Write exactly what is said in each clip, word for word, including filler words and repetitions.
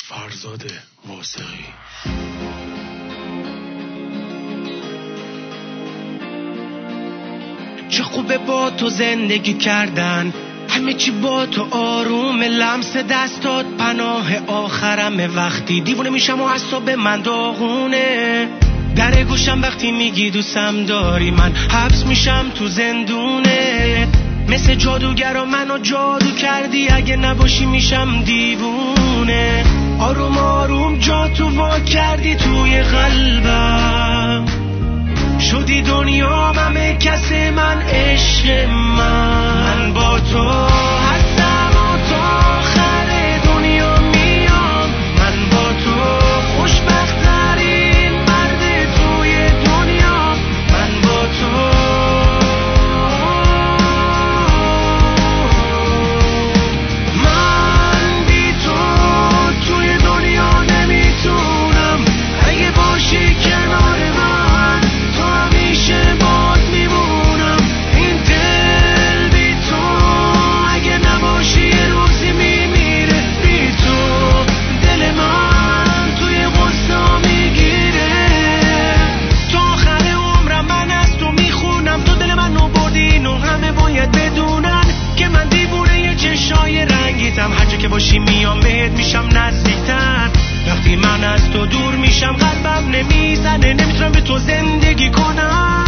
فرزاد واسقی. چه خوبه با تو زندگی کردن، همه چی با تو آروم، لمس دستات پناه آخرم، وقتی دیوونه میشم و اعصاب من داغونه، در گوشم وقتی میگی دوستم داری من حبس میشم تو زندونه، مثل جادوگرا منو جادو کردی، اگه نباشی میشم دیوونه، آروم آروم جا تو وا کردی توی قلبم، شدی دنیا همه کس من، عشق من، من با تو هستم و تا آخر دنیا میام، من با تو خوشبخت ترین مرد توی دنیا، من با تو من بی تو توی دنیا نمیتونم، اگه باشی کنار من تو همیشه باد میمونم، این دل بی تو اگه نباشی یه روزی میمیره، بی تو دل من توی غصه میگیره، تا آخر عمرم من از تو میخونم، تو دل منو بردین و همه باید بدونن که من دیوونه یه چشای رنگیتم، هر جا که باشی میام بهت میشم نزدیکتر، وقتی من از تو دور میشم قلبم نمیزنه، نمیتونم به تو زندگی کنم،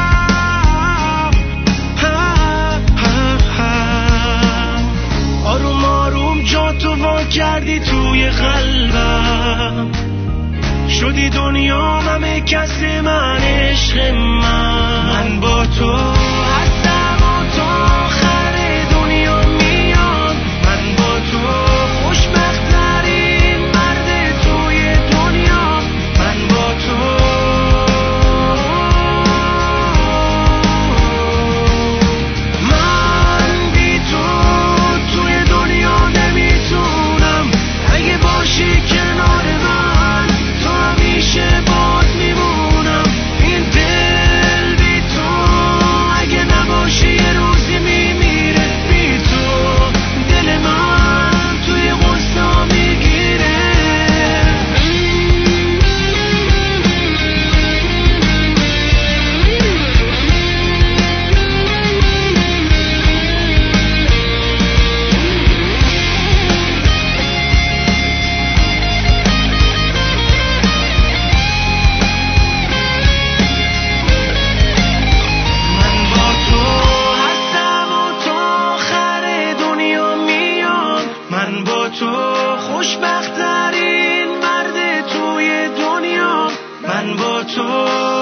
آروم آروم جا تو وا کردی توی قلبم، شدی دنیا همه کس من، عشق من، من با تو هستم و تا آخر دنیا میام، من با تو خوشبخت ترین مرد توی دنیا، من با تو من بی تو توی دنیا نمیتونم، اگه باشی کنار من تو همیشه باد میمونم، این دل بی تو اگه نباشی یه روزی میمیره، بی تو دل من توی غصه میگیره. من با تو هستم و تا آخر دنیا میام، من با تو خوشبخت ترین مرد توی دنیا، من با تو